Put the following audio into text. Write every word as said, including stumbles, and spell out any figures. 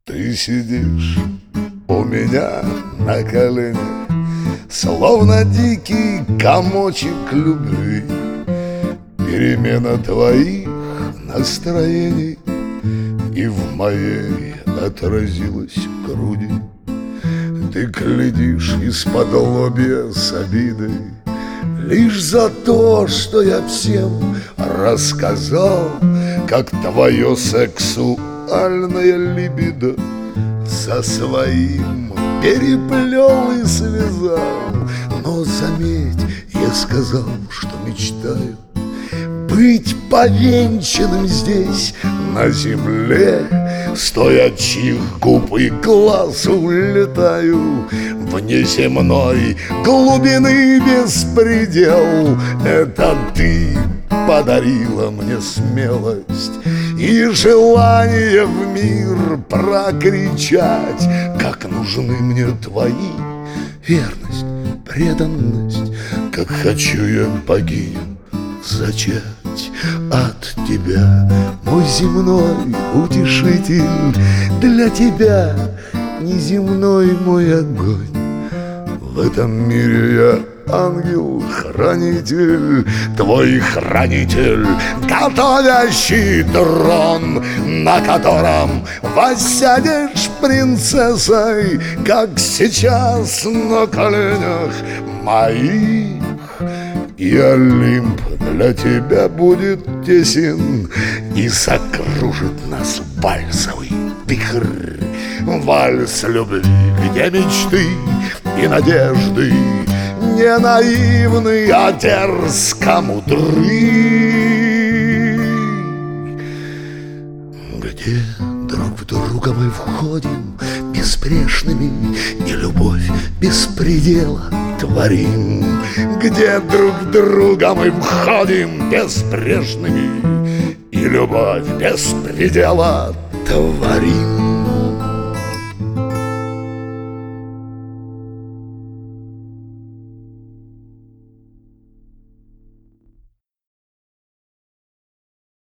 Ты сидишь у меня на коленях, словно дикий комочек любви. Перемена твоих настроений и в моей отразилась в груди. Ты глядишь из-под лобья с обидой лишь за то, что я всем рассказал, как твое сексуальное либидо со своим переплел и связал. Но заметь, я сказал, что мечтаю быть повенчанным здесь, на земле, стоя от чьих губ и глаз улетаю в неземной глубины беспредел. Это ты подарила мне смелость и желание в мир прокричать, как нужны мне твои верность, преданность, как хочу я богиню зачать от тебя, мой земной утешитель. Для тебя неземной мой огонь. В этом мире я ангел-хранитель, твой хранитель, готовящий трон, на котором воссядешь принцессой, как сейчас на коленях моих. И Олимп для тебя будет тесен, и закружит нас вальсовый вихрь. Вальс любви, где мечты и надежды не наивны, а дерзко мудры. Где друг в друга мы входим безбрежными, и любовь без предела творим. Где друг в друга мы входим безбрежными, и любовь без предела творим.